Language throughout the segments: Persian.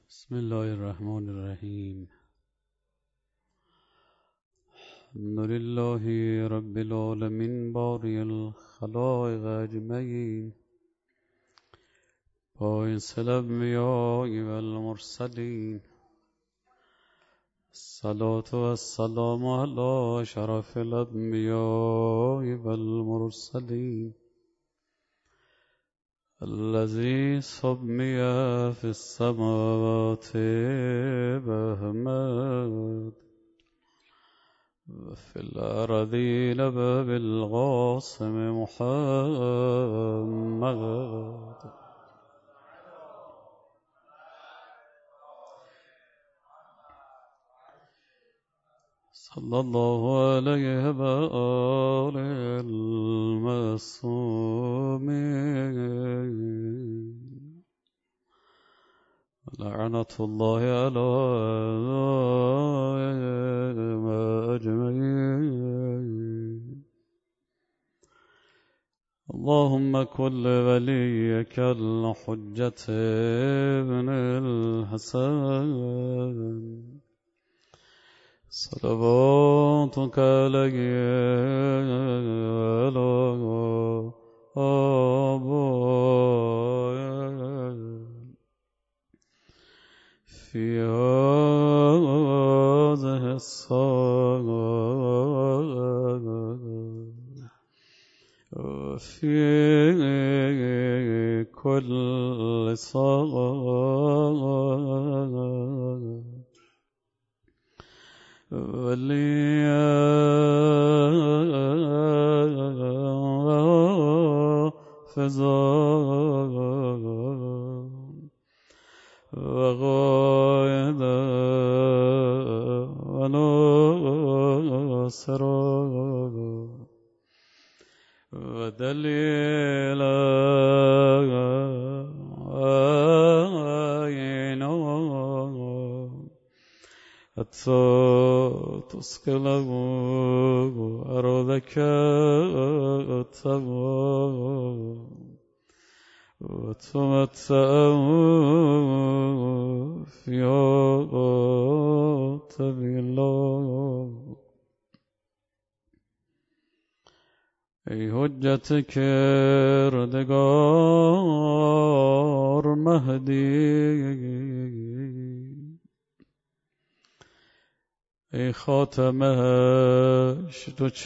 بسم الله الرحمن الرحیم. الحمد لله رب العالمین باری الخلائق اجمعین، باعث الانبیاء والمرسلین، الصلاة والسلام علی شرف الانبیاء والمرسلین الذي سمي في السماوات بأحمد وفي الأرضين بالقاسم محمد. صلى الله عليه وآله المعصومين، لعنة الله عليهم أجمعين. اللهم كن وليك الحجة ابن الحسن صلواتك عليه وعلى آبائه في هذه الساعة وفي كل ساعة وليا وحافظا وقائدا وناصرا ودليلا وعينا حتى تسكنه أرضك التقوى وتمتعه فيها طويلا. ای حجت کردگار مهدی، ای خاتمش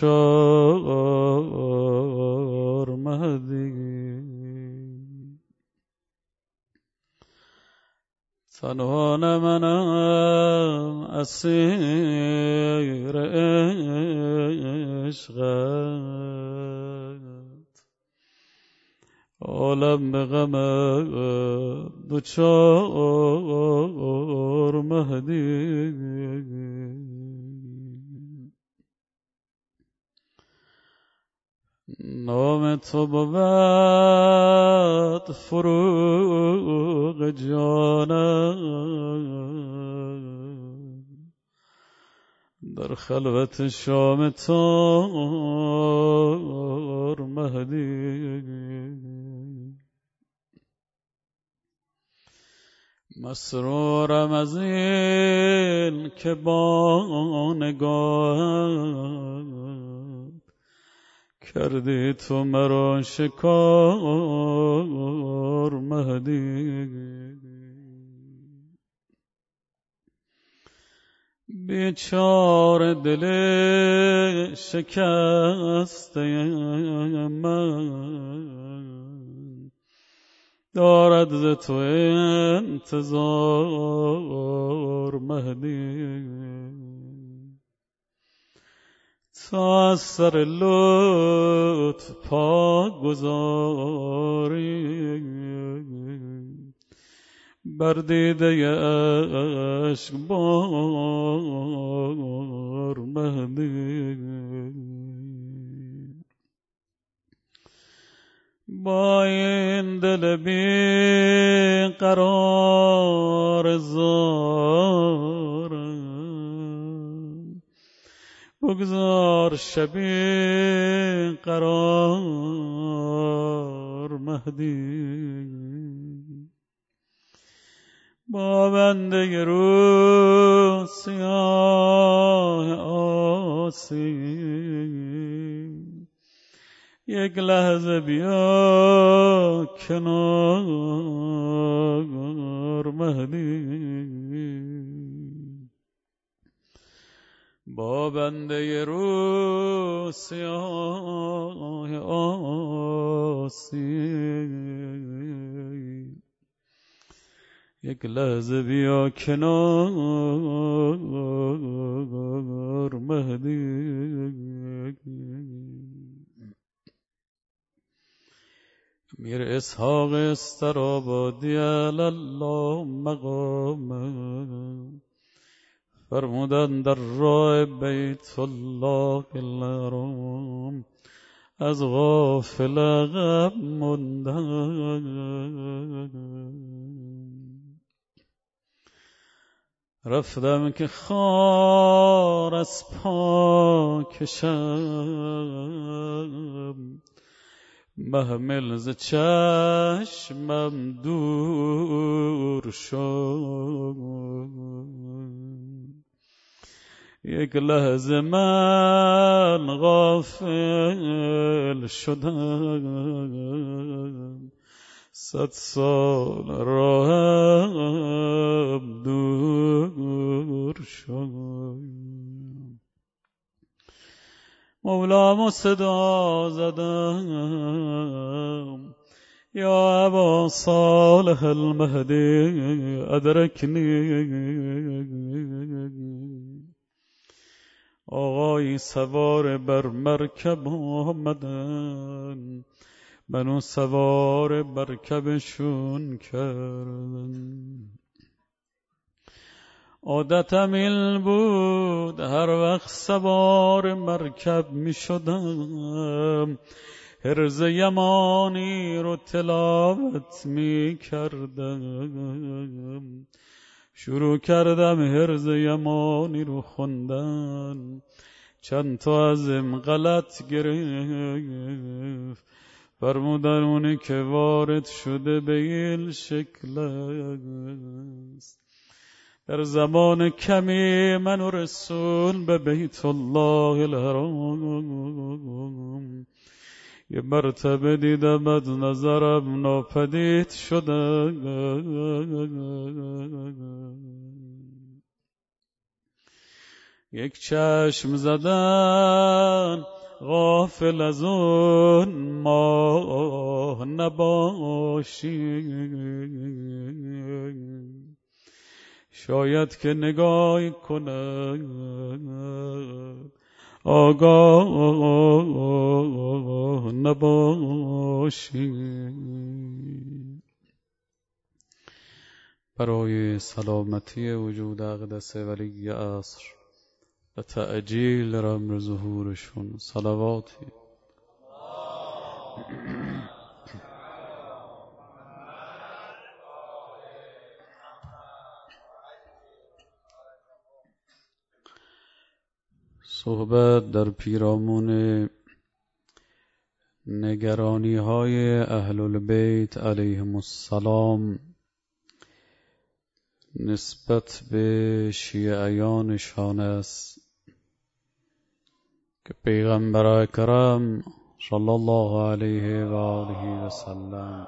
دوچار مهدی، تنها نه منم اسیر عشقت، عالم به غمت دوچار مهدی. نام تو بود فروغ جانم، در خلوت شام تار مهدی. مسرورم از این که با نگاهت کردی تو مرا شکار مهدی. بیچاره دل شکسته من دارد ز تو انتظار مهدی. تا از سر لطف پا گذاری بر دیده عشق بار مهدی. با این دل بی قرار زارم بگذار شبی قرار مهدی. با بنده رو سیاه آسی یک لحظه بیا کنار مهدی با بنده رو سیاه آسی یک لحظه بیا کنار مهدی میر اسحاق استرابادی الله مقام فرمودن در راه بیت الله الحرام از غافل عقب موندن رفتم که خار از پا کشم محمل ز چشمم دور شد یک لحظه من غافل شدم 100 سال راهم دور شد مولامو صدا زدم یا ابا صالح المهدی ادرکنی آقای سوار بر مرکب آمدن منو سوار مرکبشون کردن عادتم این بود هر وقت سوار مرکب می شدم حرز یمانی رو تلاوت می کردم شروع کردم حرز یمانی رو خوندن چند تا ازم غلط گرفت فرمودن اونی که وارد شده به این شکل است در زمان کمی من و رسول به بیت الله الحرام یه مرتبه دیدم از نظرم ناپدید شده یک چشم زدن غافل از اون ماه نباشی شاید که نگاه کنه آگاه نباشی برای سلامتی وجود اقدس ولی عصر و تعجیل امر ظهورشون صلواتی صحبت در پیرامون نگرانی های اهل البیت علیهم السلام نسبت به شیعیانشان است که پیغمبر اکرم صلی الله علیه و آله و سلم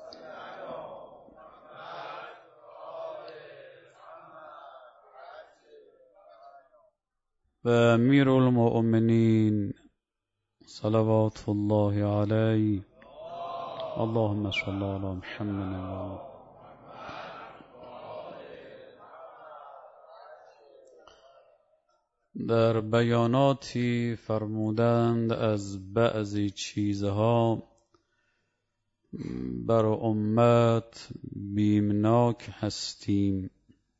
و امیر المؤمنین صلوات الله علیه اللهم صل علی محمد در بیاناتی فرمودند از بعضی چیزها بر امت بیمناک هستیم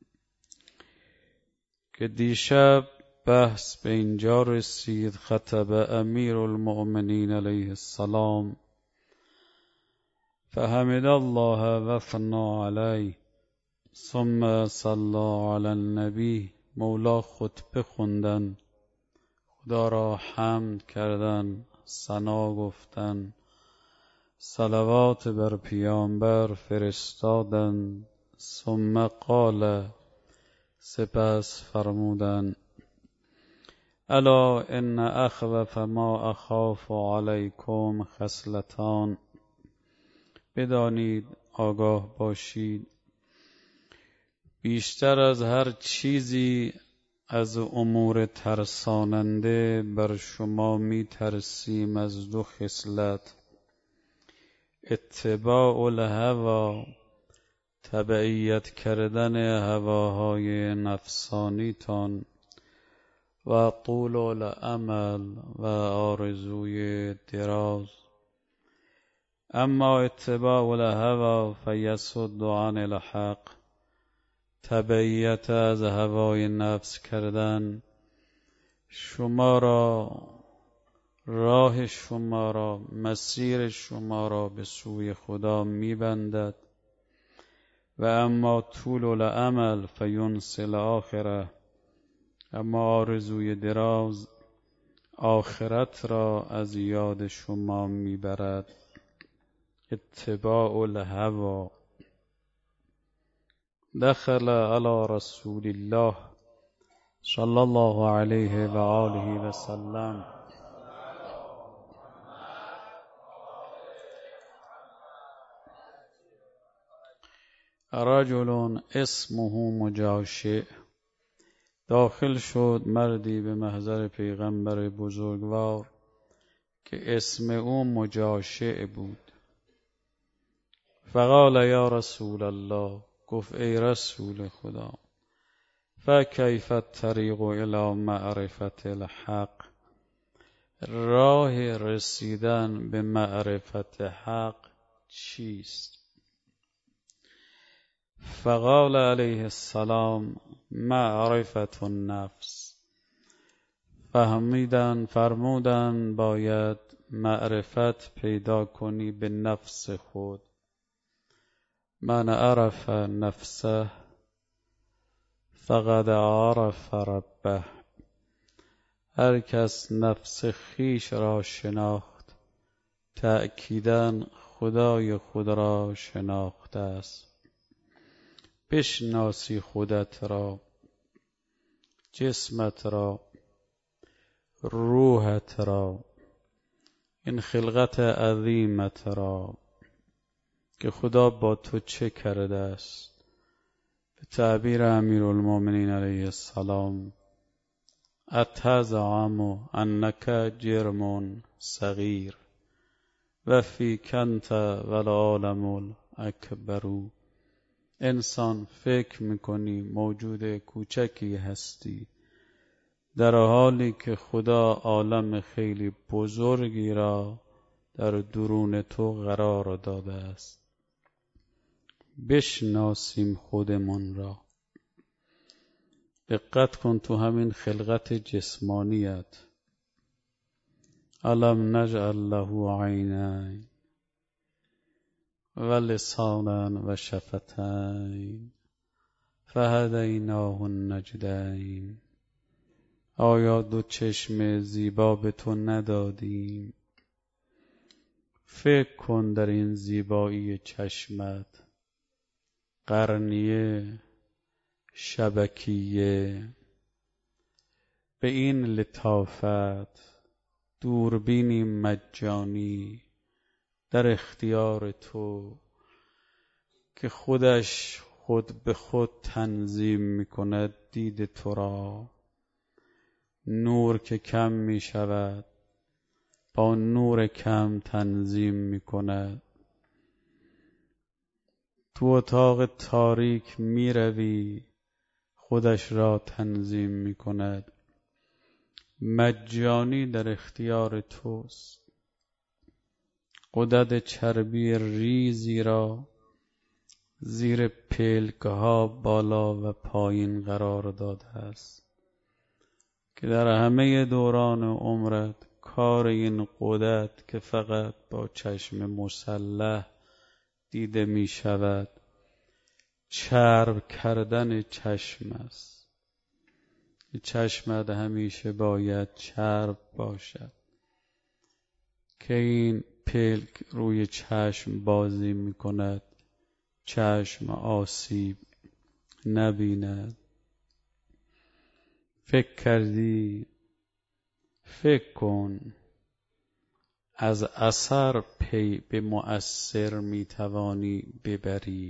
که دیشب بحث به اینجا رسید خطب امیر المؤمنین علیه السلام فحمد الله و ثنا علیه ثم صلی علی النبی مولا خطبه خوندن خدا را حمد کردن ثنا گفتن صلوات بر پیامبر فرستادن ثم قال، سپس فرمودند: الا ان اخوف ما اخاف علیکم خصلتان، بدانید، آگاه باشید، بیشتر از هر چیزی از امور ترساننده بر شما می ترسیم از دو خصلت: اتباع الهوا، تبعیت کردن هواهای نفسانیتان، و طول الامل، و آرزوی دراز. اما اتباع الهوا فیصد عن الحق، تبعیت از هوای نفس کردن راه شما را، مسیر شما را به سوی خدا میبندد. و اما طول الامل فینسی الاخره، اما آرزوی دراز آخرت را از یاد شما میبرد. اتباع الهوا. دخل علی رسول الله صلی الله علیه و آله و سلم رجل اسمه مجاشع، داخل شد مردی به محضر پیغمبر بزرگوار که اسم او مجاشع بود. فقال یا رسول الله، گفت ای رسول خدا، فکیف الطریق الی معرفت الحق، راه رسیدن به معرفت حق چیست؟ فقال علیه السلام معرفت النفس، فرمودن باید معرفت پیدا کنی به نفس خود. من عرف نفسه فقد عرف ربه، هر کس نفس خیش را شناخت تأکیداً خدای خود را شناخته است. بشناسی خودت را، جسمت را، روحت را، این خلقت عظیمت را که خدا با تو چه کرده است. به تعبیر امیرالمومنین علیه السلام، اتزعم انک جرم صغیر و فیک انت والعالم الاکبر. انسان فکر میکنی موجود کوچکی هستی، در حالی که خدا عالم خیلی بزرگی را در درون تو قرار داده است. بشناسیم خودمون را. دقت کن تو همین خلقت جسمانیت، الم نجعل له عینین و لسانا و شفتین فهدیناه النجدین. آیا دو چشم زیبا به تو ندادیم؟ فکر کن در این زیبایی چشمت، قرنیه، شبکیه، به این لطافت، دوربینی مجانی در اختیار تو که خودش خود به خود تنظیم میکند دید تو را. نور که کم می شود با نور کم تنظیم می کند. تو اتاق تاریک می روی، خودش را تنظیم می کند. مجانی در اختیار توست. غدد چربی ریزی را زیر پلکها بالا و پایین قرار داده است که در همه دوران عمرت کار این غدد که فقط با چشم مسلح دیده می شود، چرب کردن چشم است. چشمت همیشه باید چرب باشد که این پلک روی چشم بازی می کند، چشم آسیب نبیند. فکر کردی؟ فکر کن. از اثر پی به مؤثر میتوانی ببری.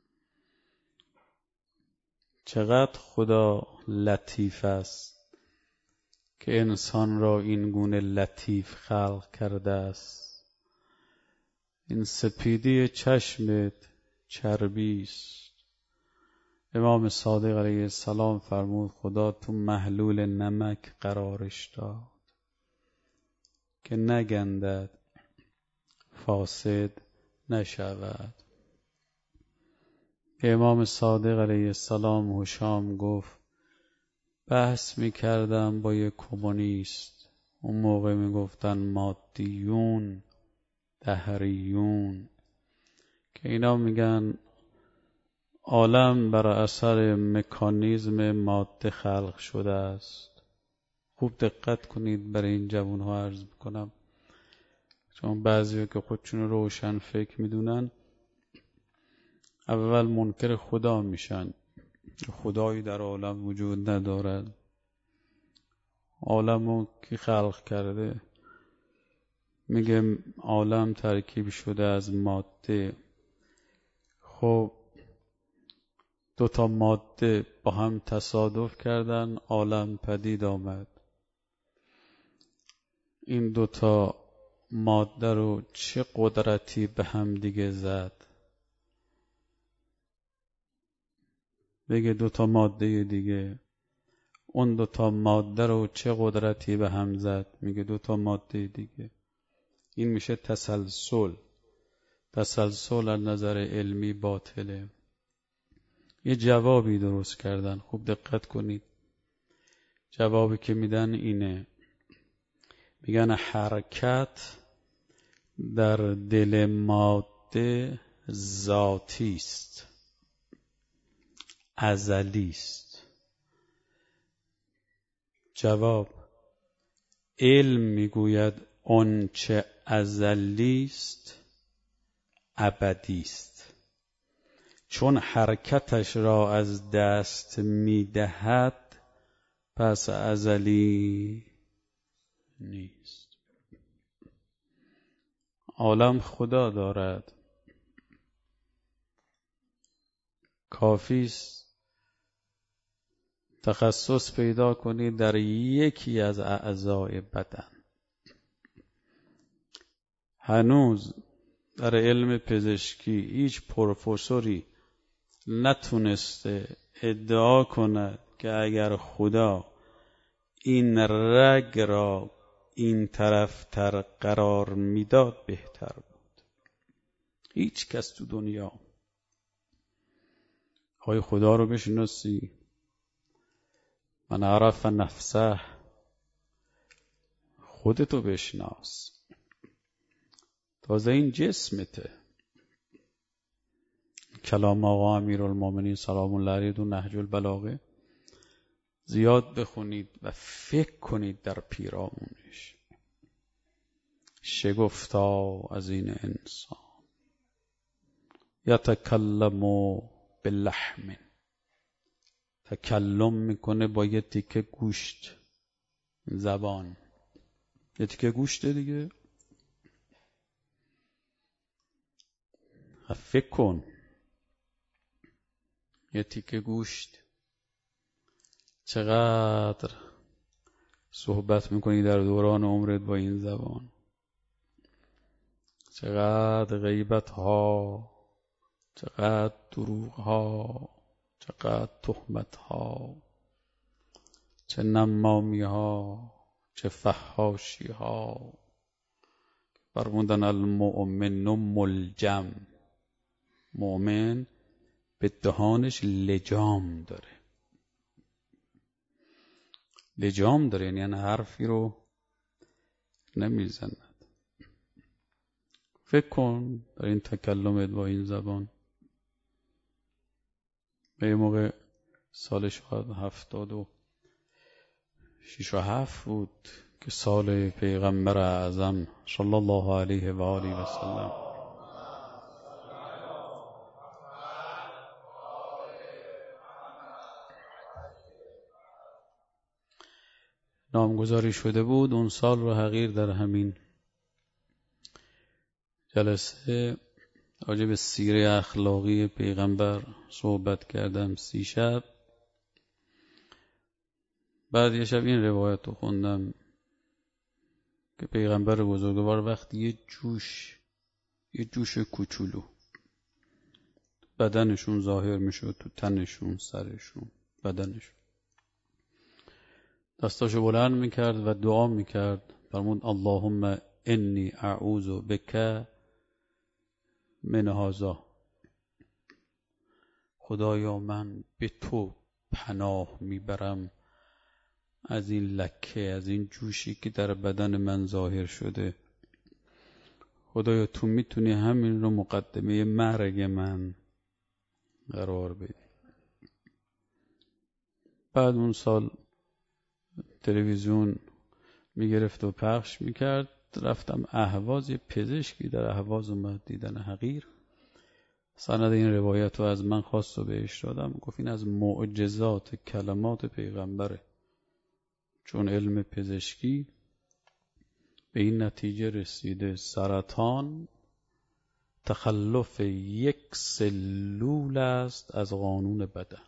چقدر خدا لطیف است که انسان را این گونه لطیف خلق کرده است. این سپیدی چشمت چربی است. امام صادق علیه السلام فرمود خدا تو محلول نمک قرارش داد که نگندد، فاسد نشود. امام صادق علیه السلام هشام گفت بحث میکردم با یک کمونیست. اون موقع میگفتن مادیون، دهریون، که اینا میگن عالم بر اثر مکانیزم ماده خلق شده است. خوب دقت کنید، برای این جوانها عرض میکنم، چون بعضی که خودشون روشن فکر میدونن اول منکر خدا میشن. خدایی در عالم وجود ندارد. عالمو کی خلق کرده؟ میگه عالم ترکیب شده از ماده. خب دوتا ماده با هم تصادف کردن، عالم پدید آمد. این دوتا ماده رو چه قدرتی به هم دیگه زد؟ بگه دوتا ماده دیگه. اون دوتا ماده رو چه قدرتی به هم زد؟ میگه دوتا ماده دیگه. این میشه تسلسل. تسلسل از نظر علمی باطله. یه جوابی درست کردن، خوب دقت کنید. جوابی که میدن اینه، میگن حرکت در دل ماده ذاتی است، ازلی است. جواب: علم میگوید اون چه ازلی است ابدی است، چون حرکتش را از دست میدهد پس ازلی نیست. عالم خدا دارد. کافی است تخصص پیدا کنید در یکی از اعضای بدن. هنوز در علم پزشکی هیچ پروفسوری نتونسته ادعا کند که اگر خدا این رگ را این طرف تر قرار میداد بهتر بود. هیچ کس تو دنیا. های خدا رو بشناسی؟ من عرف نفسه، خودتو بشناس. تازه این جسمته. کلام آقا امیرالمومنین سلام الله علیه تو نهج البلاغه زیاد بخونید و فکر کنید در پیرامونش. شگفتا از این انسان یتکلم باللحم، تکلم میکنه با یه تیکه گوشت، زبان یه تیکه گوشت دیگه. فکر کن، یه تیکه گوشت چقدر صحبت میکنی در دوران عمرت با این زبان، چقدر غیبت ها، چقدر دروغ ها، چقدر تهمت ها، چه نمامی ها، چه فحاشی ها. فرمودن المؤمن ملجم، مؤمن به دهانش لجام داره. لجام داره یعنی حرفی رو نمیزند. فکر کن در این تکلمت با این زبان. به یه موقع سال شاید 76 و 7 بود که سال پیغمبر اعظم صلی الله علیه و آله و سلم. نامگذاری شده بود. اون سال رو حقیر در همین جلسه راجع به سیره اخلاقی پیغمبر صحبت کردم 30 شب. بعد یه شب این روایت رو خوندم که پیغمبر بزرگوار وقتی یه جوش کوچولو بدنشون ظاهر میشد، تو تنشون، سرشون، بدنشون، دستاشو بلند میکرد و دعا میکرد. فرمود اللهم انی اعوذ بک من هذا، خدایا من به تو پناه میبرم از این لکه، از این جوشی که در بدن من ظاهر شده. خدایا تو میتونی همین رو مقدمه مرگ من قرار بدی. بعد اون سال تلویزیون میگرفت و پخش میکرد. رفتم اهواز، یه پزشکی در اهواز اومد دیدن حقیر، سند این روایت رو از من خواست و بهش دادم. گفت این از معجزات کلمات پیغمبره، چون علم پزشکی به این نتیجه رسیده سرطان تخلف یک سلول است از قانون بدن،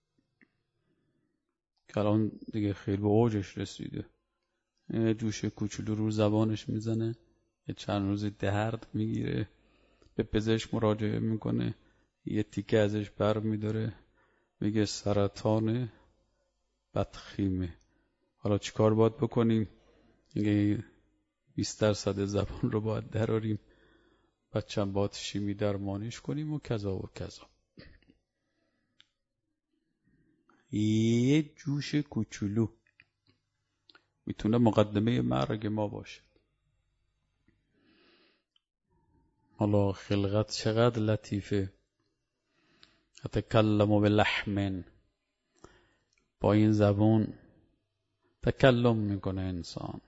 که الان دیگه خیلی به اوجش رسیده. جوش کوچولو رو زبانش میزنه، یه چند روز درد میگیره، به پزشک مراجعه میکنه، یه تیکه ازش بر میداره، میگه سرطان بدخیمه. حالا چیکار باید بکنیم؟ میگه 20% زبان رو باید دراریم، بچم باید شیمی درمانیش کنیم و کذا و کذا. یه جوش کوچولو میتونه مقدمه مرگ ما باشه. حالا خلقت چقدر لطیفه. تکلم بلحم، با این زبان تکلم میکنه انسان.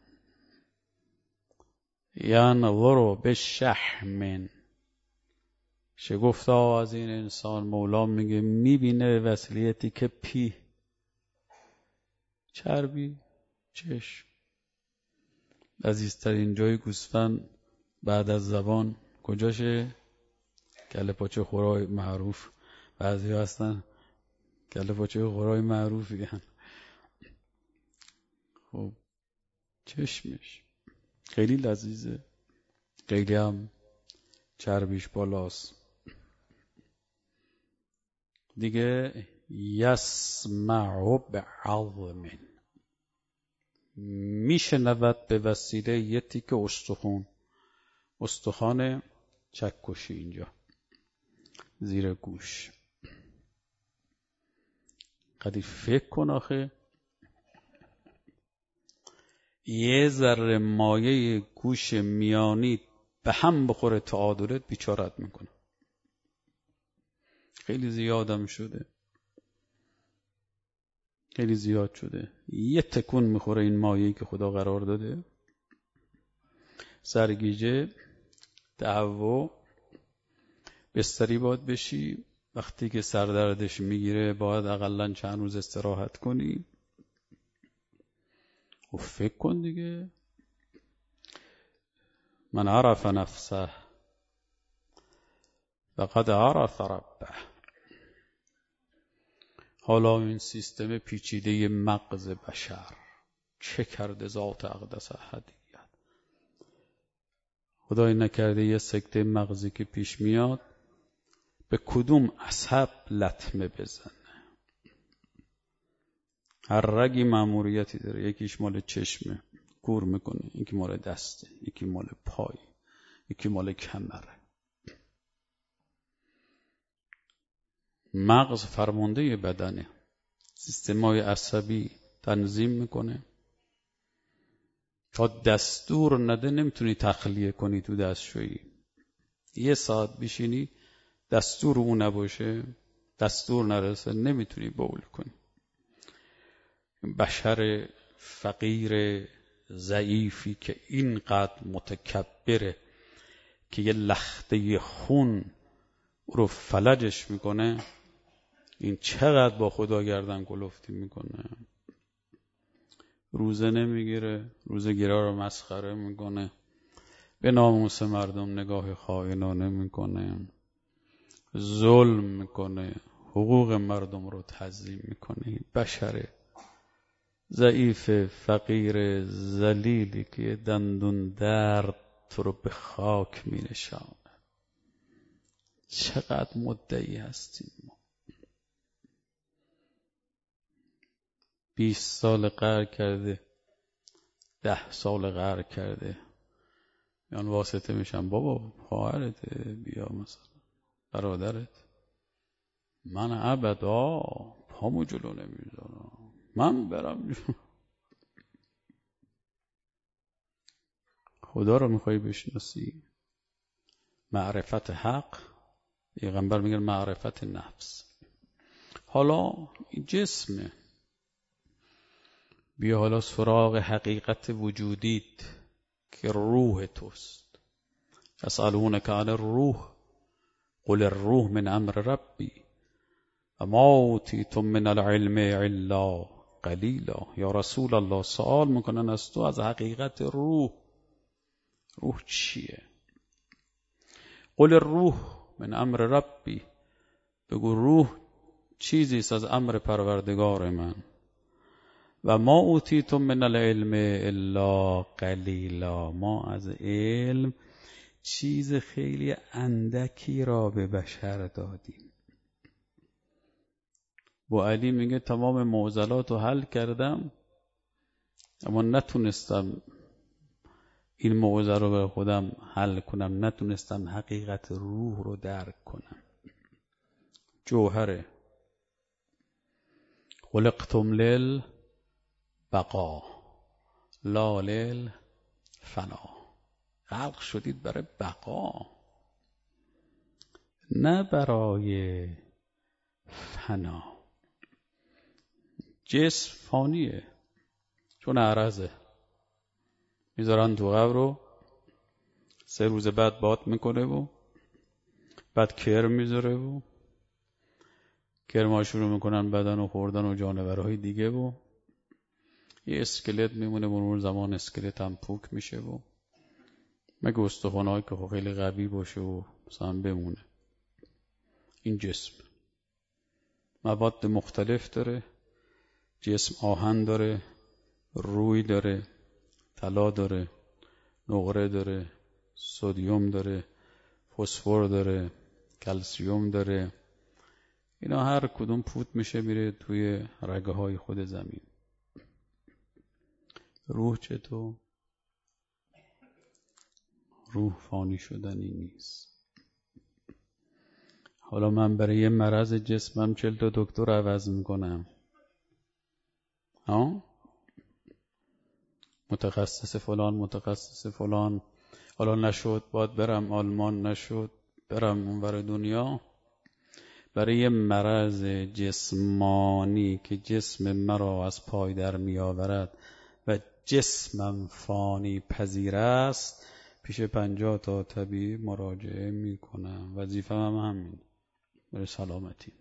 ینظر بشحم، شگفتا از این انسان. مولا میگه میبینه وسیلیتی که پی، چربی، چشم. عزیزترین جای گوسفند بعد از زبان کجاشه؟ کله پاچه خورای معروف. بعضی هستن کله پاچه خورای معروفی هن. خب چشمش خیلی لذیذه، خیلی هم چربیش بالاست دیگه. یسمع بعظم، میشنود به وسیله یه تیکه استخوان چکشی اینجا زیر گوش. قدی فکر کن آخه یه ذره مایه گوش میانی به هم بخوره تعادلت بیچارت میکنه. خیلی زیادم شده، خیلی زیاد شده. یه تکون میخوره این مایه‌ای که خدا قرار داده، سرگیجه، دعوا، بستری باید بشی. وقتی که سردردش میگیره باید اقلن چند روز استراحت کنی. و فکر کن دیگه، من عرف نفسه فقد عرف ربه. حالا این سیستم پیچیده مغز بشر چه کرده ذات اقدس احدیت. خدای نکرده یه سکته مغزی که پیش میاد به کدوم عصب لطمه بزنه. هر رگی مأموریتی داره. یکیش مال چشمه، کور میکنه، یکی مال دسته، یکی مال پای، یکی مال کمره. مغز فرمانده بدنه، سیستمای عصبی تنظیم میکنه. تا دستور نده نمیتونی تخلیه کنی تو دستشویی. 1 ساعت بشینی دستور اون نباشه، دستور نرسه، نمیتونی بول کنی. بشر فقیر ضعیفی که اینقدر متکبره که یه لخته خون او رو فلجش میکنه، این چقدر با خدا گردن کلفتی میکنه. روزه نمیگیره، روزه‌گیرا رو مسخره میکنه، به ناموس مردم نگاه خائنانه میکنه، ظلم میکنه، حقوق مردم رو تضییع میکنه. بشر ضعیف، فقیر، ذلیلی که دندون درد تو رو به خاک مینشانه. چقدر مدعی هستیم ما. 20 سال قهر کرده، 10 سال قهر کرده، میان واسطه میشن، بابا خواهرته، بیا مثلا برادرت. من ابدا پامو جلو نمیذارم، من برم. خدا رو میخوای بشناسی، معرفت حق، پیغمبر میگه معرفت نفس. حالا این جسمه، بیا حالا سراغ حقیقت وجودیت که روح توست. یسألونک عن الروح قل الروح من امر ربی و ما اوتیتم من العلم الا قلیلا. یا رسول الله، سوال میکنن از تو از حقیقت روح. روح چیه؟ قل الروح من امر ربی، بگو روح چیزی است از امر پروردگار من. و ما اوتیتم من العلم الا قلیلا، ما از علم چیز خیلی اندکی را به بشر دادیم. با علی میگه تمام معضلات رو حل کردم، اما نتونستم این معضل رو به خودم حل کنم، نتونستم حقیقت روح رو درک کنم. جوهره، خلقتم للبقا لا للفنا، خلق شدید برای بقا، نه برای فنا. جسم فانیه، چون عرضه، میذارن تو قبر رو 3 روز بعد باد میکنه و بعد کرم میذاره و کرم‌ها شروع میکنن بدن و خوردن و جانورهای دیگه و یه اسکلت میمونه، مرور زمان اسکلت هم پوک میشه و مگه استخوان‌هایی که خیلی قوی باشه و مثلا بمونه. این جسم مواد مختلف داره، جسم آهن داره، روی داره، طلا داره، نقره داره، سدیم داره، فسفر داره، کلسیوم داره. اینا هر کدوم پوت میشه میره توی رگه های خود زمین. روح چطور؟ روح فانی شدنی نیست. حالا من برای یه مرض جسمم 40 تا دکتر عوض میکنم، متخصص فلان، متخصص فلان، حالا نشد باید برم آلمان، نشد برم اونور دنیا. برای یه مرض جسمانی که جسم مرا از پای در می آورد و جسمم فانی پذیر است، پیش 50 تا طبیب مراجعه می کنم. وظیفه هم همین، برای سلامتی.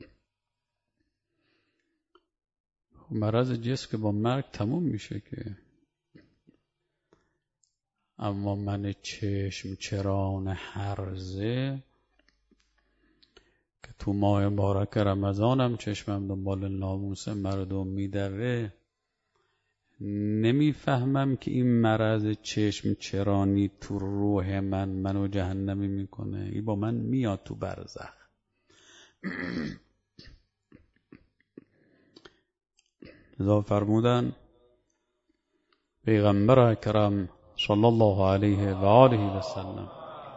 مرض جسم که با مرگ تموم میشه که، اما من چشم چران هرزه که تو ماه مبارک رمضانم چشمم دنبال ناموس مردم میدوه، نمیفهمم که این مرض چشم چرانی تو روح منو جهنمی میکنه. این با من میاد تو برزخ. لذا فرمودن پیغمبر اکرم صلی الله علیه و آله و سلم،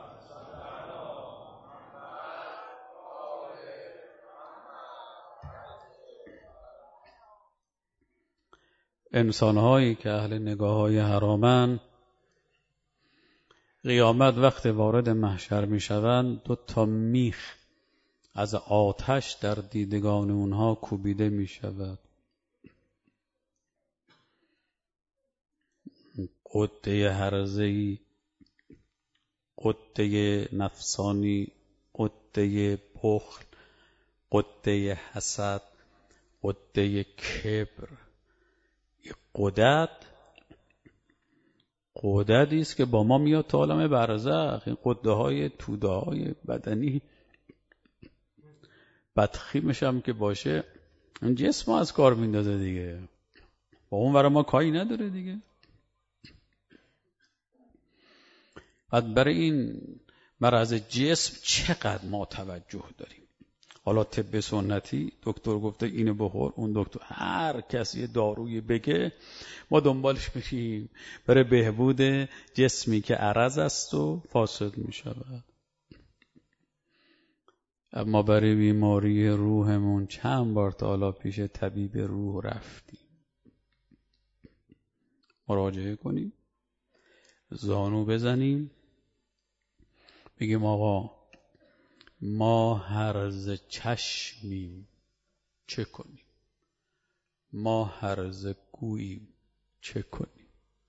انسانهایی که اهل نگاه‌های حرامن، قیامت وقت وارد محشر میشوند 2 تا میخ از آتش در دیدگان اونها کوبیده میشود. قده هرزه‌ای، قده نفسانی، قده بخل، قده حسد، قده کبر. این غددی است که با ما میاد تا عالم برزخ. این غده‌های توده‌های بدنی بدخیمش هم که باشه این جسم از کار میندازه دیگه، با اون ور ما کاری نداره دیگه. بعد برای این مرض جسم چقدر ما توجه داریم. حالا طب سنتی دکتر گفته اینو بخور، اون دکتر هر کسی دارویی بگه ما دنبالش میشیم برای بهبود جسمی که عرض است و فاسد میشود. اما برای بیماری روحمون چند بار تا حالا پیش طبیب روح رفتیم؟ مراجعه کنیم، زانو بزنیم، بگیم آقا ما هرز چشمیم چه کنیم؟ ما هرز گوییم چه کنیم؟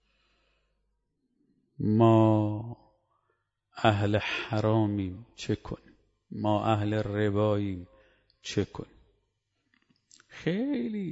ما اهل حرامیم چه کنیم؟ ما اهل رباییم چه کنیم؟ خیلی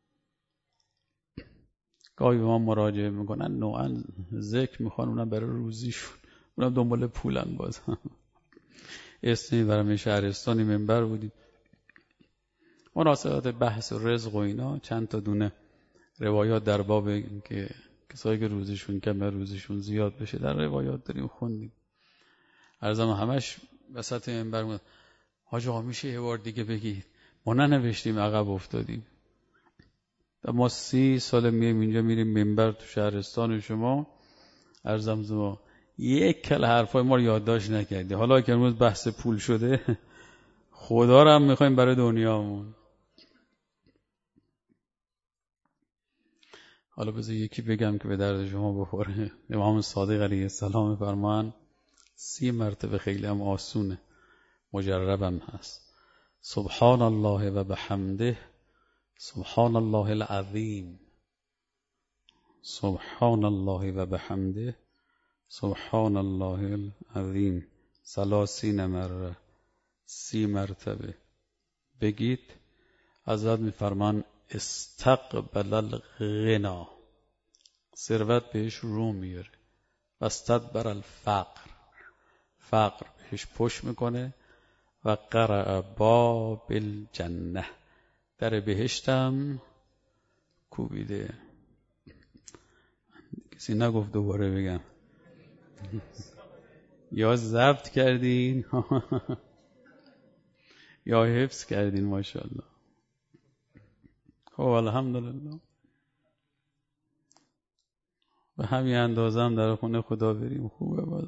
گاهی به ما مراجعه میکنن، نوعا ذکر میخوان، اونم برای روزیشون، اونم دنبال پولن. باز اسمی برای شهرستانی منبر بودیم، مناسبت بحث و رزق و اینا، چند تا دونه روایات در باب این که کسایی که روزیشون کمه روزیشون زیاد بشه در روایات داریم خوندیم. عرضم همش وسط منبر بود، حاج آقا میشه یه بار دیگه بگید، ما ننوشتیم عقب افتادیم. ما 30 سال میریم اینجا، میریم منبر تو شهرستان شما، عرضم زما یک کل حرفای ما رو یادداشت نکردی. حالا که امروز بحث پول شده خدا رو هم میخوایم برای دنیامون. حالا بذار یکی بگم که به درد شما بخوره. امام صادق علیه السلام فرمان 30 مرتبه، خیلی هم آسونه، مجربم هست. سبحان الله و بحمده، سبحان الله العظیم، سبحان الله و بحمده، سبحان الله العظیم 30 مره، 30 مرتبه بگید. حضرت میفرمان استقبل الغنا، ثروت بهش رو میاره، و استدبر الفقر، فقر بهش پشت میکنه، و قرع باب الجنه، در بهشتم کوبیده. کسی نگفت دوباره بگم؟ یا ضبط کردین یا حفظ کردین. ماشاءالله. خب الحمدلله. به همین اندازه هم در خونه خدا بریم خوبه بالا.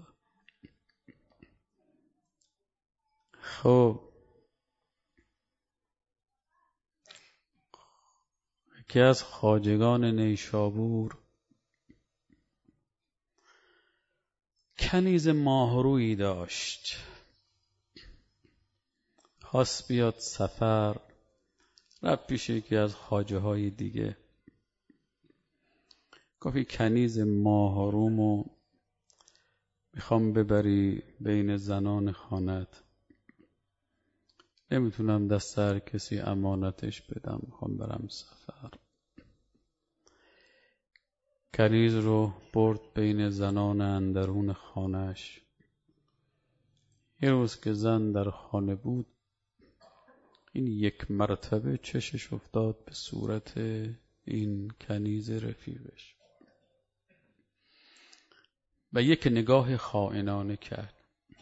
خب یکی از خواجگان نیشابور کنیز ماهرویی داشت، خواست بیاد سفر، رفت پیش یکی از خواجه های دیگه، گفت کنیز ماهرومو میخوام ببری بین زنان خانت، نمیتونم دست هر کسی امانتش بدم، میخوام برم سفر. کنیز رو برد بین زنان اندرون خانهش. یه روز که زن در خانه بود، این یک مرتبه چشش افتاد به صورت این کنیز رفیقش و یک نگاه خائنانه کرد.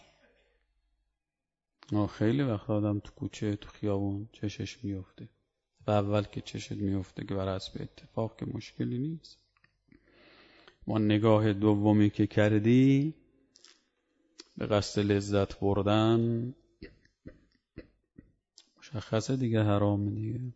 خیلی وقت آدم تو کوچه تو خیابون چشش میفته، و اول که چشت میفته که بر حسب اتفاق که مشکلی نیست. ما نگاه دومی که کردی به قصد لذت بردن، مشخصه دیگه حرامه دیگه.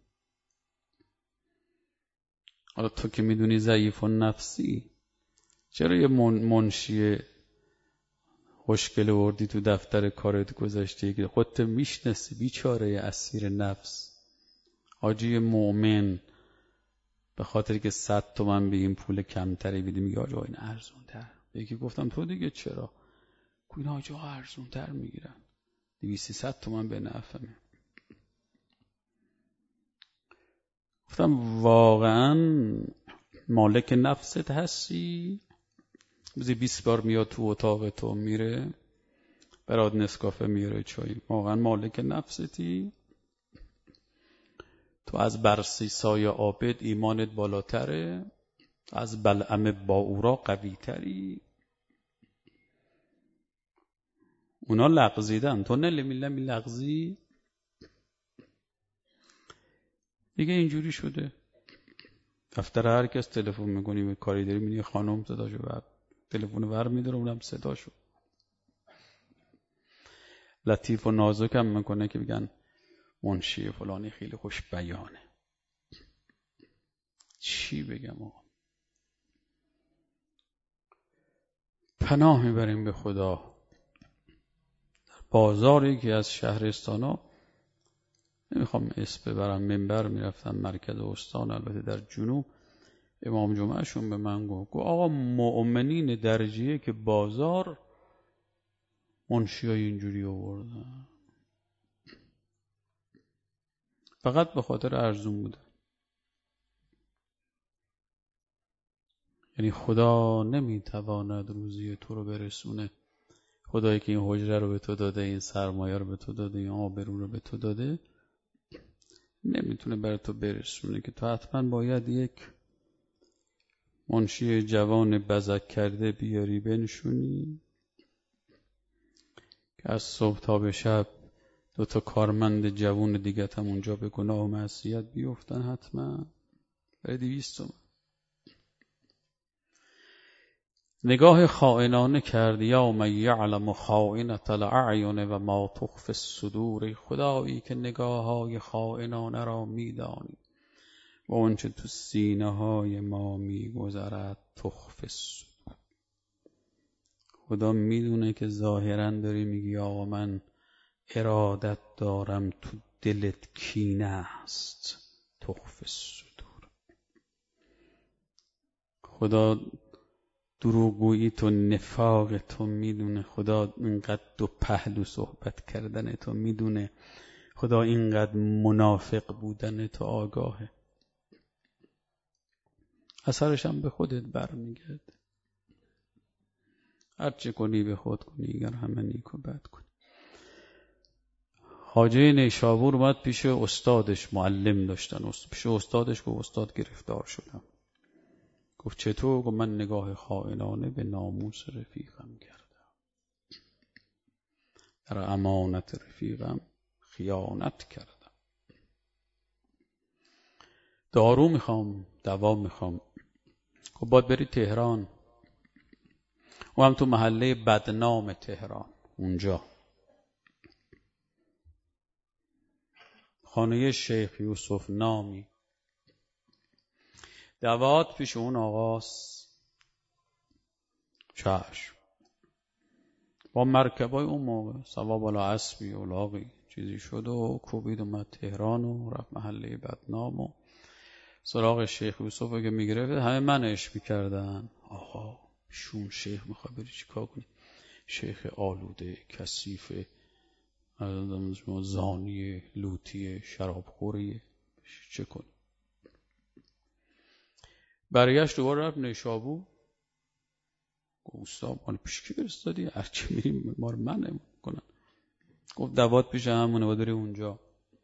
حالا تو که میدونی ضعیف و نفسی، چرا یه منشی خوشگله وردی تو دفتر کارت گذاشتی که خودت میشناسی بیچاره اسیر نفس، حاجی مؤمن، به خاطر که 100 تومن به این پول کمتری بدی میگه آجا این ارزون تر. یکی گفتم تو دیگه چرا؟ این آجا ارزون تر میگیرن، 200-300 تومن به نفعمه. گفتم واقعا مالک نفست هستی؟ روزی 20 بار میاد تو اتاق تو، میره برات نسکافه میاره، چای. واقعا مالک نفستی؟ تو از برسیسای عابد ایمانت بالاتره؟ از بلعم باورا قوی تری؟ اونا لغزیدن، تو نمی لغزی؟ دیگه اینجوری شده. دفتر هر کس تلفن میکنی به کاری داری، میگه خانم صداشو بر تلفن ور میداره، اونم صداشو لطیف و نازکم میکنه که بگن منشی فلانی خیلی خوش بیانه. چی بگم آقا؟ پناه میبریم به خدا. در بازاری که از شهرستانا، نمیخوام اسم ببرم، منبر میرفتم مرکز استان، البته در جنوب، امام جمعهشون به من گفت آقا مؤمنین درجیه که بازار منشیای اینجوری آوردن، فقط به خاطر ارزون بوده. یعنی خدا نمیتواند روزی تو رو برسونه. خدایی که این حجره رو به تو داده، این سرمایه رو به تو داده، این آبرو رو به تو داده، نمیتونه برای تو برسونه که تو حتما باید یک منشی جوان بزک کرده بیاری بنشونی که از صبح تا به شب 2 کارمند جوان دیگه هم اونجا به گناه و معصیت بیفتن حتما برای 200 تومن. نگاه خائنانه کرد، یا من یعلم خائنة الاعین و ما تخفی الصدور. خدایی که نگاه های خائنانه را میدانی و اونچه تو سینه های ما میگذرد. تخفی الصدور. خدا میدونه که ظاهرا داری میگی آقا من ارادت دارم، تو دلت کینه است. تخفی الصدور. خدا دروغگویی تو، نفاق تو میدونه. خدا اینقدر 2 پهلو صحبت کردن تو میدونه. خدا اینقدر منافق بودن تو آگاهه. اثرش هم به خودت برمیگرده. هر چه کنی به خود کنی، اگر همه نیک و بد کنی. خواجه نیشابور اومد پیش استادش، معلم داشتن، پیش استادش گفت استاد گرفتار شدم. گفت چطور؟ گفت من نگاه خائنانه به ناموس رفیقم کردم، در امانت رفیقم خیانت کردم. دارو میخوام، دوا میخوام. گفت باید بری تهران. و هم تو محله بدنام تهران، اونجا خانه شیخ یوسف نامی. دوات پیش اون آقاست. چشم. با مرکبای اون موقع سوا بالا اسبی اولاغی چیزی شد و کوبید اومد تهران و رفت محله بدنام و سراغ شیخ یوسف که میگرفت همه منعش میکردن. آقا شون شیخ میخواد بری چیکار کنی؟ شیخ آلوده، کثیف، زانی، لوطی، شرابخوری، چه کنی؟ برگشت دوباره رفت نیشابور. گفت استاد مال پیش کی فرستادی؟ هرچی میریم ما رو منع کنن. گفت دوات پیش همونه، باید بری اونجا.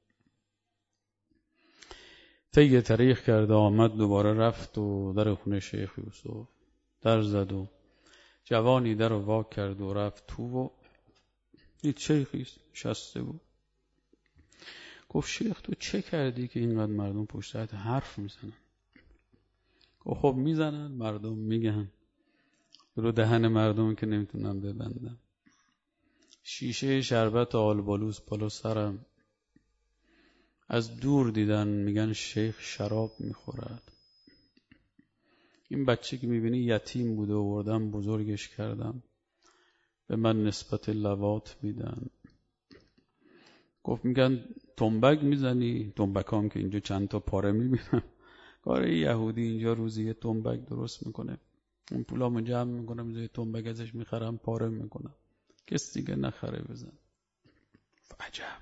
طی طریق کرده آمد، دوباره رفت و در خونه شیخ یوسف در زد و جوانی در رو وا کرد و رفت تو و دید شیخی شسته بود. گفت شیخ تو چه کردی که اینقدر مردم پشت سرت حرف میزنن؟ گفت خب میزنن، مردم میگن، رو دهن مردم که نمیتونم ببندم. شیشه شربت آلبالوس بالا سرم، از دور دیدن میگن شیخ شراب میخورد. این بچه که میبینی یتیم بوده و بردم بزرگش کردم، به من نسبت لواط میدن. گفت میگن تنبک میزنی؟ تنبک هم که اینجا چند تا پاره میبینم. کار یهودی اینجا روزی یه تنبک درست میکنه، اون پولامو جمع میکنم، یه تنبک ازش میخرم پاره میکنم، کس دیگه نخره بزن. عجب.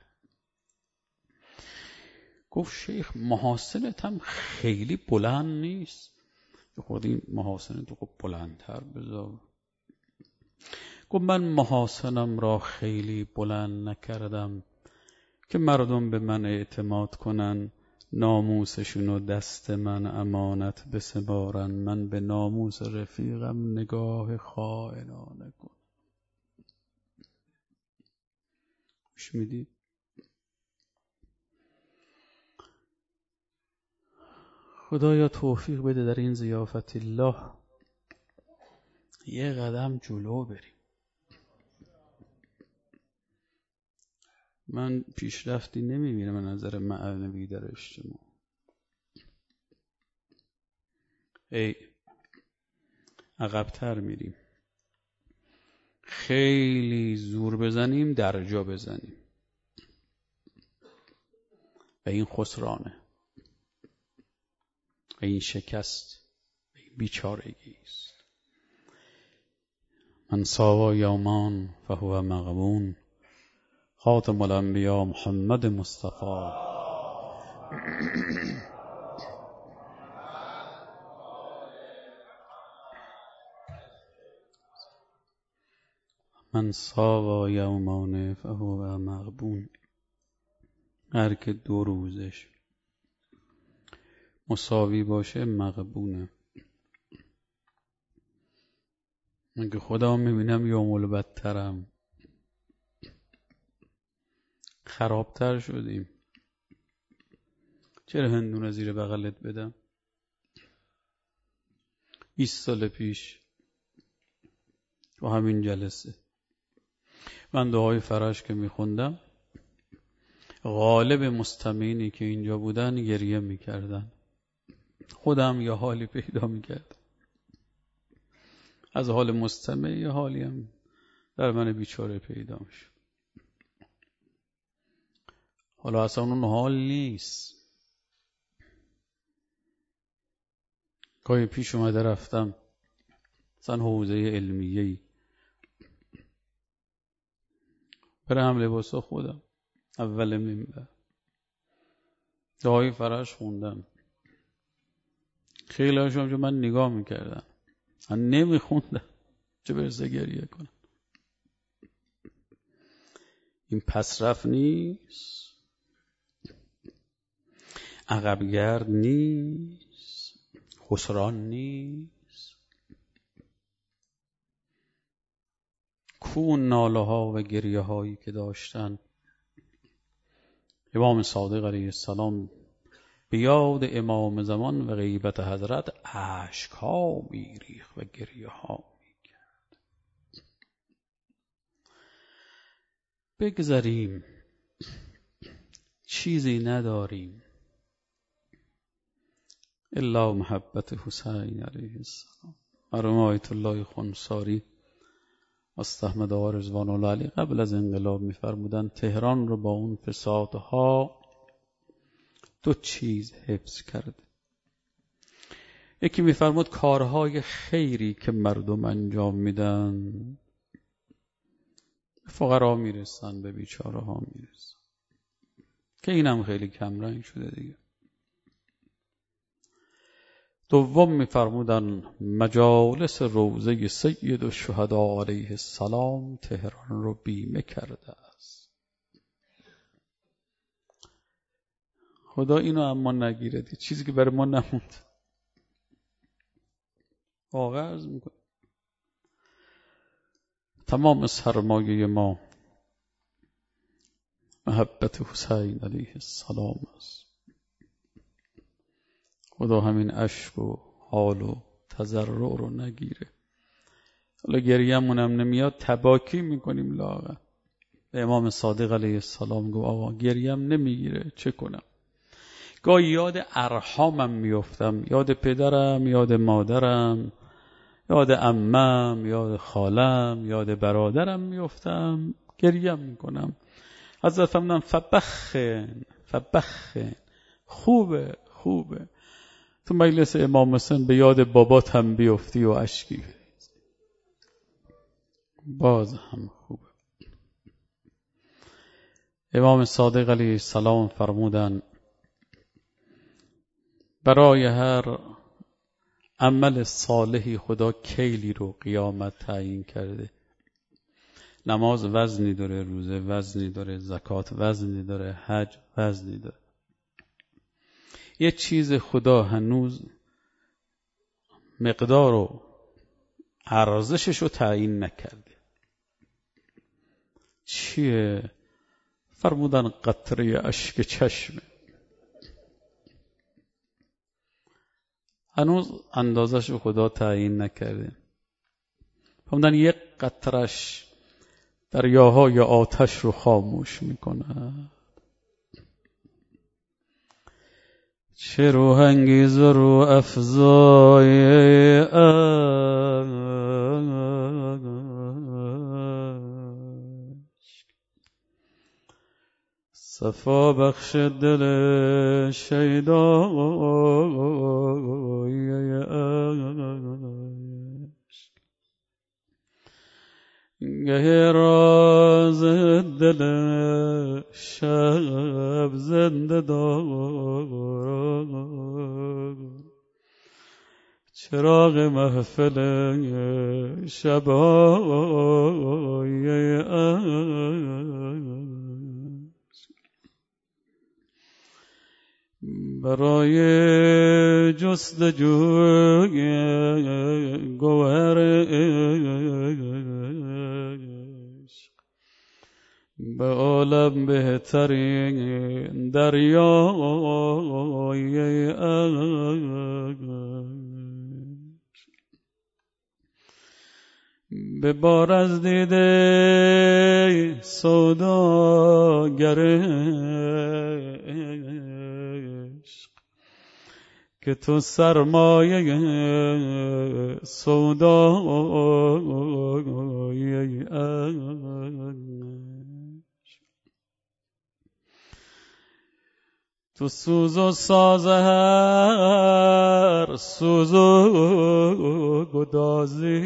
گفت شیخ محاسنت هم خیلی بلند نیست. خود این محاسن تو خب بلندتر بذار. گفت من محاسنم را خیلی بلند نکردم که مردم به من اعتماد کنن، ناموسشونو دست من امانت بسپارن، من به ناموس رفیقم نگاه خائنانه کنم. گوش میدید؟ خدایا توفیق بده در این ضیافت الله یه قدم جلو بریم. من پیشرفتی نمیبینم از نظر معنوی در اجتماع. عقب‌تر میریم، خیلی زور بزنیم در جا بزنیم و این خسرانه و این شکست و این بیچارگی است. من ساوا یومان فهو مغبون، خاتم الانبیا محمد مصطفی. من ساوا یومان فهو مغبون، هر که 2 روزش مساوی باشه مغبونه. من که خدا میبینم یوم البدترم، خرابتر شدیم. چرا هندونه زیر بغلت بدم؟ 20 سال پیش تو همین جلسه من دعای فرج که میخوندم، غالب مستمعینی که اینجا بودن گریه میکردن. خودم یه حالی پیدا میکردم از حال مستمع، یه حالی هم در من بیچاره پیدا میشد. حالا اصلا اون حال نیست. گاهی پیش اومده رفتم اصلا حوزه علمیه‌ای، برم لباسا خودم اول منبر دعای فرج خوندم. خیلی هاشون من نگاه میکردم، من نمیخوندم چه برسه گریه کنم. این پسرفت نیست، عقبگرد نیست، خسران نیست. کون ناله ها و گریه هایی که داشتن. امام صادق علیه السلام به یاد امام زمان و غیبت حضرت اشک ها میریخت و گریه ها میکرد. بگذاریم، چیزی نداریم الا محبت حسین علیه السلام. مرحوم آیت الله خنساری استحمد رضوان الله علیه قبل از انقلاب میفرمودن تهران رو با اون فسادها 2 چیز حفظ کرده. یکی میفرمود کارهای خیری که مردم انجام میدن فقرا میرسن، به بیچاره ها میرسن، که اینم خیلی کمرنگ شده دیگه. دوم میفرمودن مجالس روضه سید الشهدا علیه السلام تهران رو بیمه کرده است. خدا اینو اما نگیره دی، چیزی که برای ما نموند. واقعا عرض میکنم تمام سرمایه ما محبت حسین علیه السلام است. خدا همین اشک و حال و تضرع رو نگیره. حالا گریه‌مون هم نمیاد، تباکی میکنیم لاغر. به امام صادق علیه السلام گفت آقا گریه‌م نمیگیره چه کنم؟ گاهی یاد ارحامم میفتم، یاد پدرم، یاد مادرم، یاد عمم، یاد خالم، یاد برادرم میفتم، گریه میکنم. حضرت فرمودن فبخن خوبه تو مجلس امام حسین به یاد بابات هم بیفتی و اشکی باز هم خوبه. امام صادق علیه السلام فرمودن برای هر عمل صالحی خدا کیلی رو قیامت تعیین کرده. نماز وزنی داره، روزه وزنی داره، زکات وزنی داره، حج وزنی داره. یه چیز خدا هنوز مقدار و ارزشش رو تعیین نکرده. چیه؟ فرمودن قطره اشک چشمه. هنوز اندازش رو خدا تعیین نکرده. فرمودن یک قطرش دریاهای آتش رو خاموش میکنه. چه روح انگیز و روح افزای صفا بخش دل شیدای عشق، گه راز دل شب زنده دار، چراغ محفل شبای عشق، برای جستجوی گوهر عشق به عالم بهترین دریای عشق، به بار از دیده سوداگر عشق که تو سرمایه سودای عشق، تو سوز و ساز هر سوز و گدازی،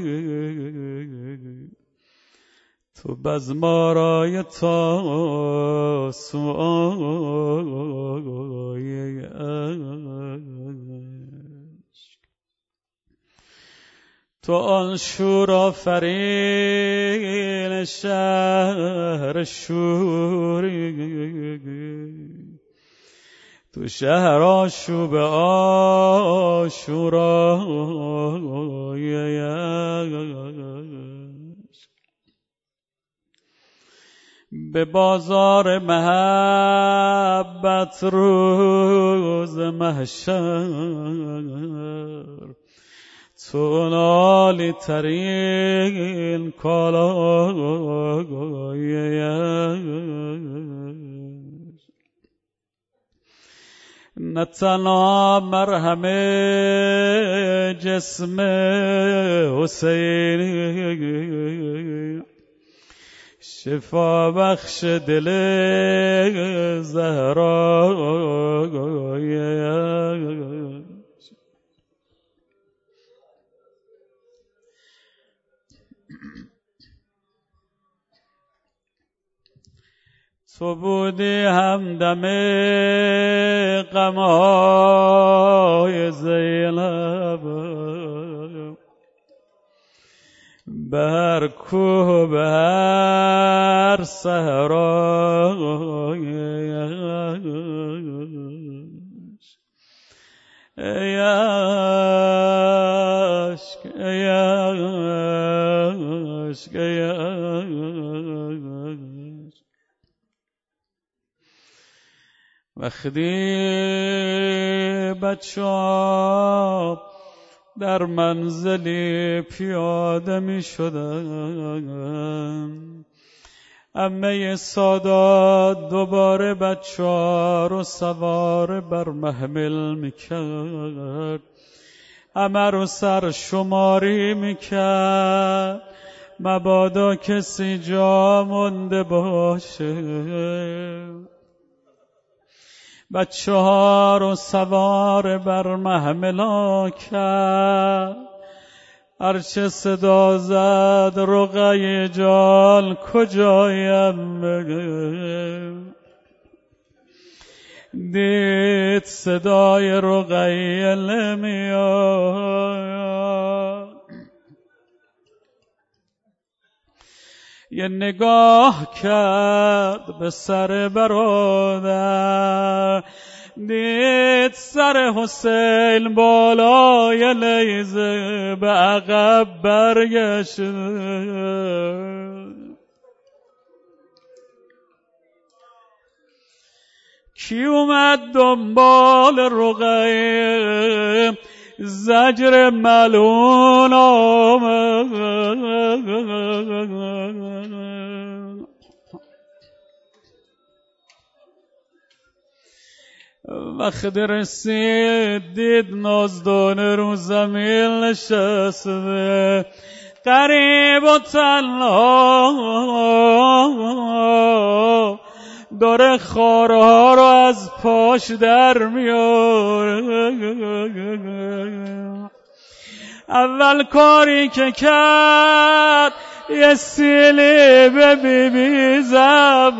تو بزمارای تا سوای عشق، تو آن شور آفرین شهر شوری، تو شهر آشوب آشورای عشق، به بازار محبت روز محشر، تو عالی ترین کالای عشق، نه تنها مرهم جسم حسینی، شفا بخش دل زهرای عشق، تو بودی همدم غمهای زینب، به هر کوه به هر صحرای عشق، ای عشق ای عشق ای عشق. وقتی بچه‌ها در منزلی پیاده می شدن، عمه سادات دوباره بچه‌ها رو سوار بر محمل می کرد، همه رو سر شماری می کرد مبادا کسی جا مونده باشه. بچه‌ها رو سوار بر محملا کرد، هرچه صدا زد رقیه جان کجایم، دید صدای رقیه نمیاد، یه نگاه کرد به سر برادر، دید سر حسین بالای نیزه به عقب برگشت. کی اومد دنبال رقیه؟ زجر ملعون آمد. وقتی رسید دید نازدانه رو زمین نشسته، غریب و تنها، داره خارها رو از پاش در میاره. اول کاری که کرد یه سیلی به بیبی زد،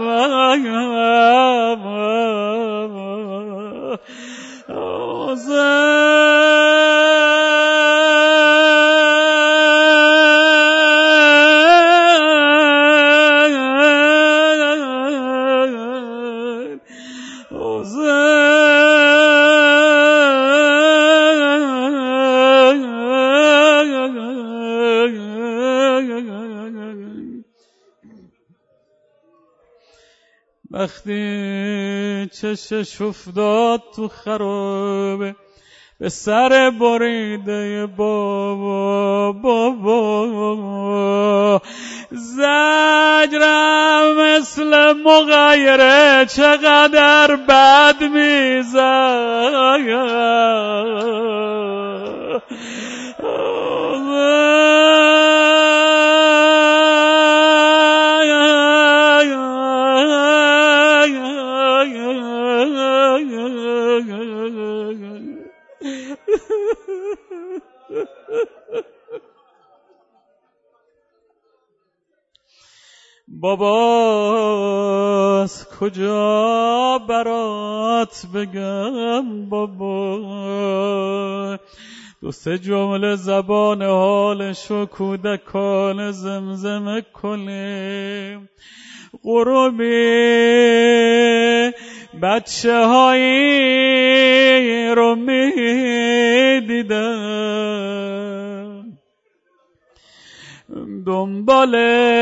وقتی چشش افتاد تو خرابه به سر بریده بابا، زجرم مثل مغیره چقدر بد میزد. بابا از کجا برات بگم بابا، دو سه جمله زبان حالشو کودکان زمزمه کنیم. غروبی بچه هایی رو میدیدم، دنبال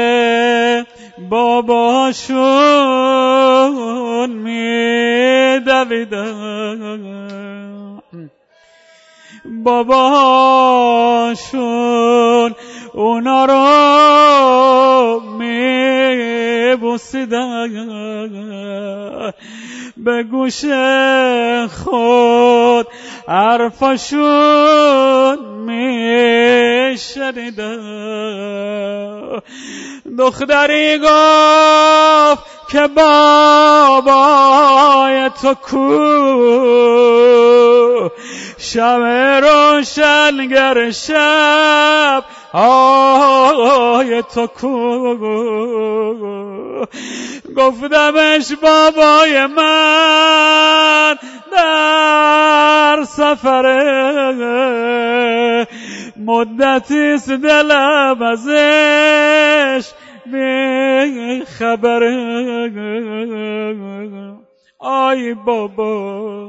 باباشون میدویدن، باباشون اونا رو میبوسیدن، به گوش خود حرفاشون میشنیدن. دختری گفت که بابای تو کو، شمع روشنگر شب آی تو کو. گفتمش بابای من در سفره، مدتیست دلم ازش بی خبره. آی بابا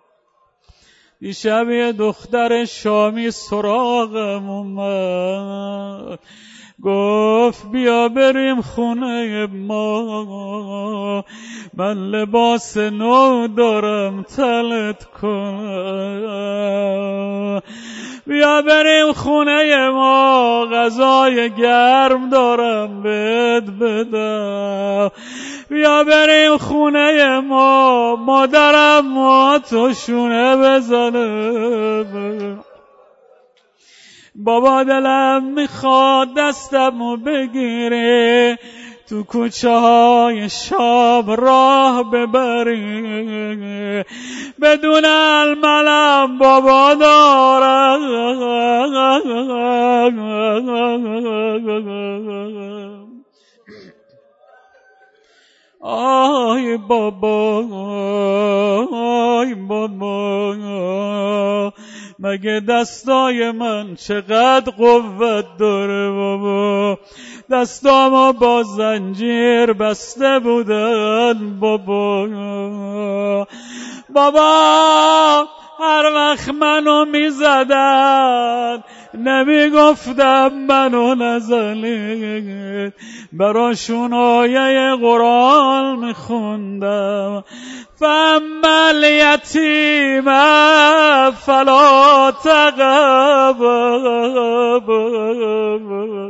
دیشب یه دختر شامی سراغم اومد، گفت بیا بریم خونه ما، من لباس نو دارم تنت کنم. بیا بریم خونه ما، غذای گرم دارم بهت بدم. بیا بریم خونه ما، مادرم ما تو شونه بزنه. بابا دلم میخواد دستمو بگیره، تو کوچه های شام راه ببری، بدون الملم بابا دارم. آی بابا مگه دستای من چقدر قوت داره بابا، دستامو با زنجیر بسته بودن بابا. هر وقت منو میزدن نمیگفتم منو نزنید، براشون آیه قرآن میخوندم فاما الیتیم فلا تقهر.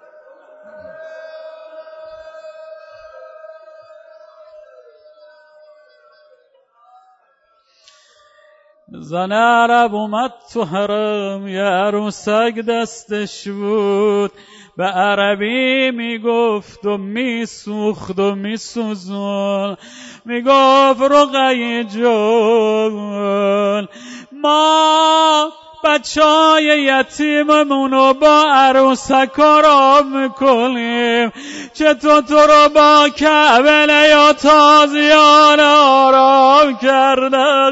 زن عرب اومد تو حرم، یه عروسک دستش بود، به عربی میگفت و میسوخت و میسوزون، میگفت رقیه جان ما بچهای یتیممونو با عروسکا را میکنیم، چطور تو رو با کعبه یا تازیان آرام کرده.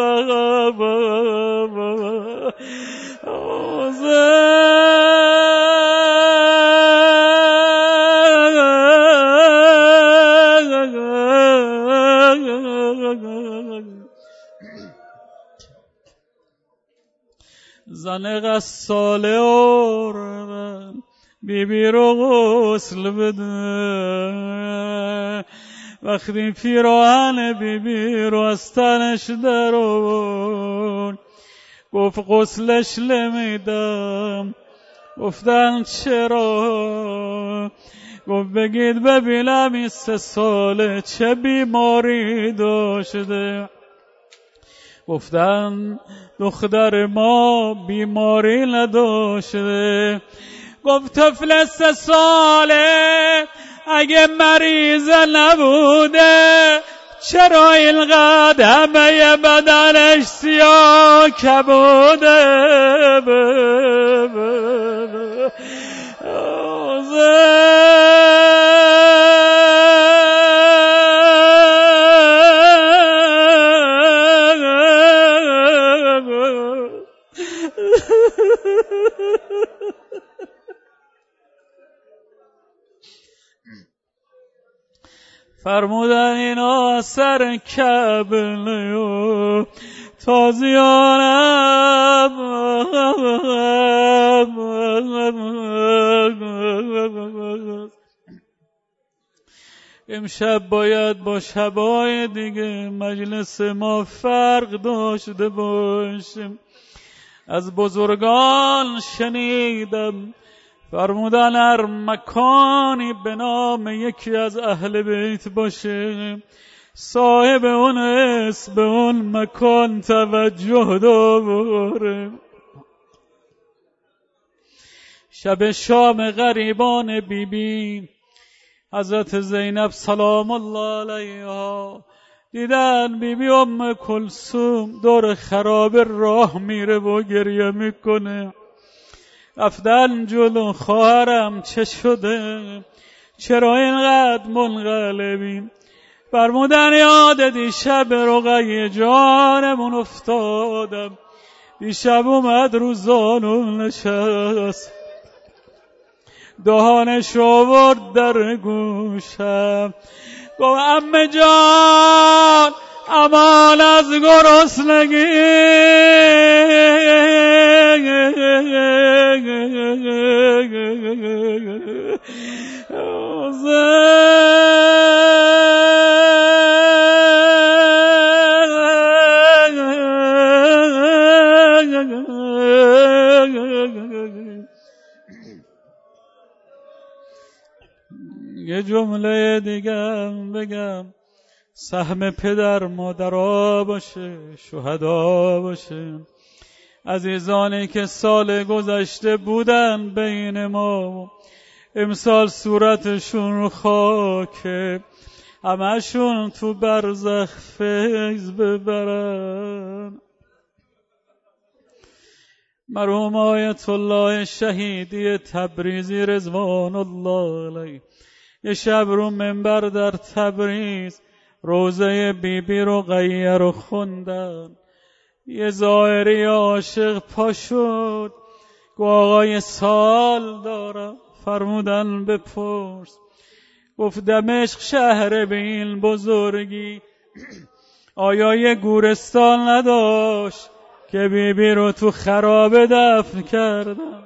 زن غساله آوردن بیبی رو غسل بده، وقتی پیراهن بیبی رو از تنش در آورد گفت غسلش نمیدم. گفتن چرا؟ گفت بگید ببینم این 3 ساله چه بیماری داشته. گفتن دختر ما بیماری نداشته. گفت طفل 3 ساله اگه مریض نبوده چرا اینقدر همه بدنش سیاه کبوده؟ فرمودن اینا سر کبله و تازیانم امشب باید با شبای دیگه مجلس ما فرق داشته باشیم. از بزرگان شنیدم فرمودن هر مکانی به نام یکی از اهل بیت باشه صاحب اون اسم به اون مکان توجه داره. شب شام غریبان بیبی حضرت زینب سلام الله علیها دیدن بیبی ام کلثوم دور خرابه راه میره و گریه میکنه. رفتن جلو خواهرم چه شده؟ چرا اینقدر منقلبیم؟ فرمودن یاد دیشب رقیه جانمون افتادم. دیشب اومد رو زانون نشست، دهانش آورد در گوشم گفت عمه جان امان از گرسنگی. یه جمله دیگه بگم، سهم پدر مادرها باشه، شهدا باشه، عزیزانی که سال گذشته بودن بین ما امسال صورتشون رو خاکه، همشون تو برزخ فیض ببرن. مرحوم آیت الله شهیدی تبریزی رضوان الله علیه یه شب رو منبر در تبریز روزه بیبی رقیه رو خوندن. یه زائری عاشق پا شد، گو آقای سال دارم. فرمودن بپرس. گفت دمشق شهر به این بزرگی آیا یه گورستان نداشت که بیبی رو تو خرابه دفن کردن؟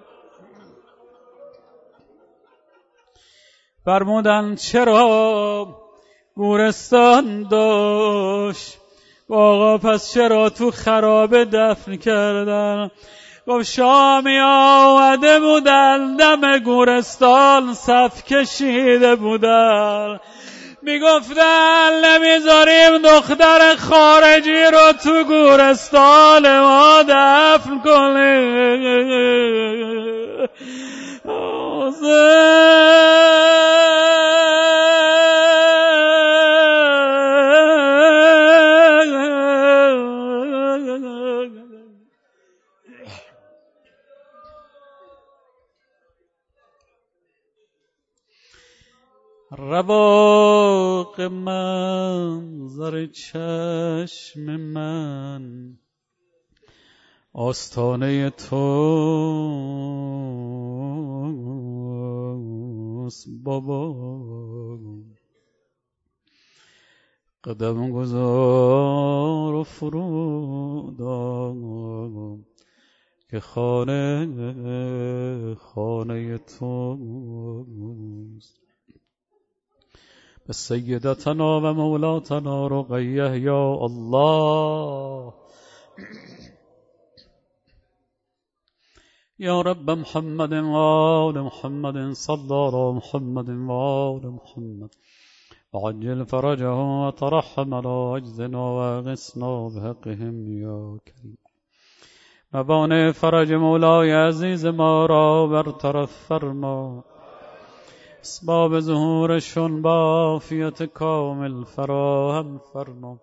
فرمودن چرا گورستان داشت؟ آقا پس چرا تو خرابه دفن کردن؟ گفت شامی آمده بودن دم گورستان صف کشیده بودن، میگفتن نمیذاریم دختر خارجی رو تو گورستان ما دفن کنیم. رواق منظر چشم من آستانه توست بابا، قدم گذار و فرود آ که خانه توست. به سیدتنا و مولاتنا رقیه یا الله. یا رب محمد و آل محمد صلی علی محمد و آل محمد وعجل فرجهم وترحم على عجزنا واغثنا بحقهم یا کریم. موانع فرج مولای عزیز ما را برطرف فرما، اسباب ظهورشون با عافیت کامل فراهم فرما.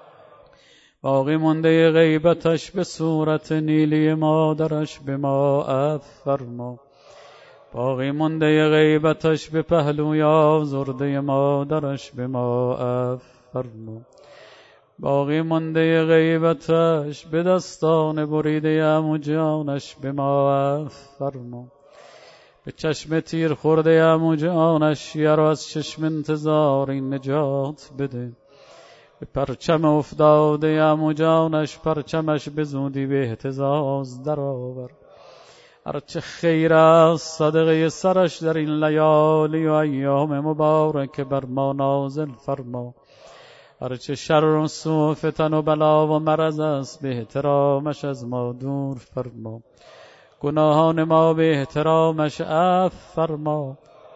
باقی مونده غیبتش به صورت نیلی مادرش به ما عفو فرما. باقی مونده غیبتش به پهلوی آزرده مادرش به ما عفو فرما. باقی مونده غیبتش به دستان بریده عمو جانش به ما عفو فرما. به چشم تیر خورده عمو جانش یارو از چشم انتظار این نجات بده. به پرچم افتاده عمو جانش پرچمش به زودی به اهتزاز در آور. هرچه خیر است صدقه سرش در این لیالی و ایام مبارک بر ما نازل فرما. هرچه شر و سوء و فتن و بلا و مرض است به احترامش از ما دور فرما. گناهان ما به احترامش عفو فرما.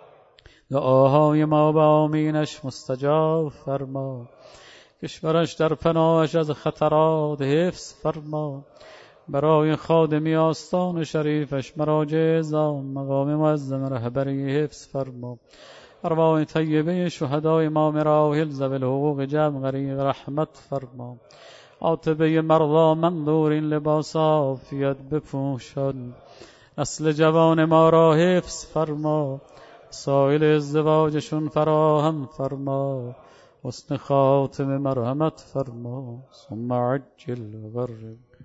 دعاهای ما به آمینش مستجاب فرما. کشورش در پناهش از خطرات حفظ فرما. برای خادمی آستان شریفش مراجع زام مقام معظم رهبری حفظ فرما. ارواح طیبه شهدای ما مراحل ذوی الحقوق جمع غریق رحمت فرما. عاطبه مرضا منظور این لباس عافیت بپوشان. نسل جوان ما را حفظ فرما. سایل ازدواجشون فراهم فرما. حسن خاتم مرحمت فرما. ثم عجل و غرب